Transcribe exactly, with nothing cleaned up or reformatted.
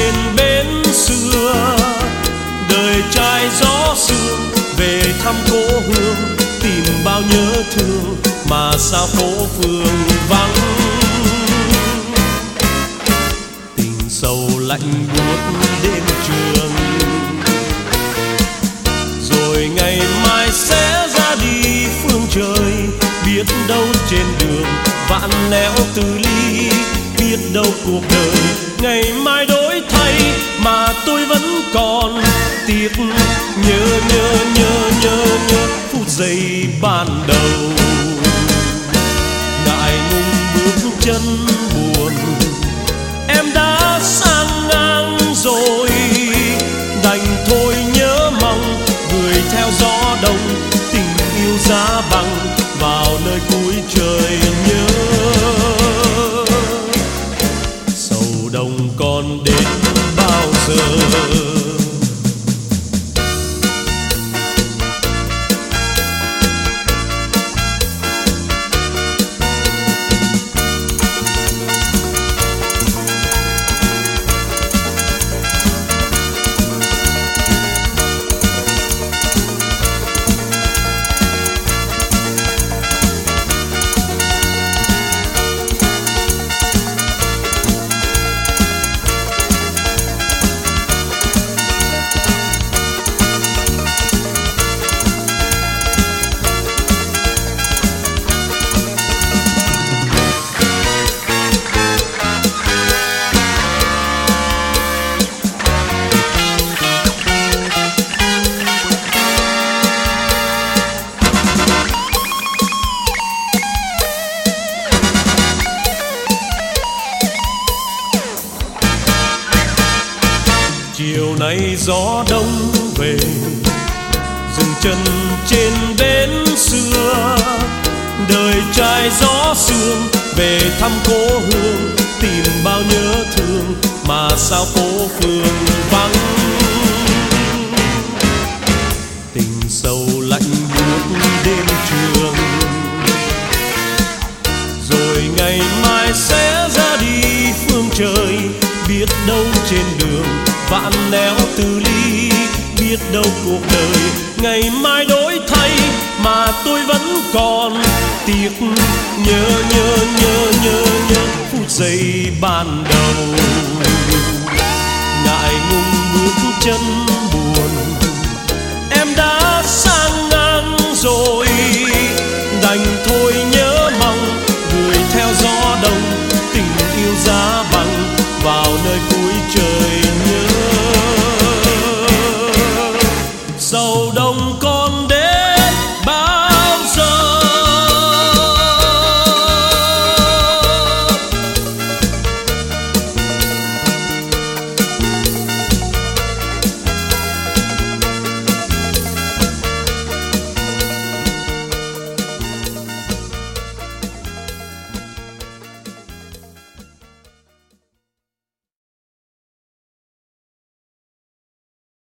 trên bến xưa, đời trai gió sương về thăm cố hương, tìm bao nhớ thương mà sao phố phường vắng. Tình sầu lạnh buốt đêm trường, rồi ngày mai sẽ ra đi phương trời. Biết đâu trên đường vạn nẻo từ ly, biết đâu cuộc đời ngày mai đổi thay mà tôi vẫn còn tiếc nhớ nhớ nhớ nhớ nhớ phút giây ban đầu. Ngại ngùng bước chân buồn, em đã sang ngang rồi, đành thôi nhớ mong người theo gió đông, tình yêu giá băng vào nơi cuối trời nhớ. Sầu đông còn đến bao giờ? Chiều nay gió đông về, dừng chân trên bến xưa, đời trai gió sương về thăm cố hương, tìm bao nhớ thương mà sao phố phường vắng. Tình sầu lạnh buốt đêm trường, rồi ngày mai sẽ ra đi phương trời. Biết đâu trên đường vạn nẻo từ ly, biết đâu cuộc đời ngày mai đổi thay mà tôi vẫn còn tiếc nhớ nhớ nhớ nhớ nhớ phút giây ban đầu.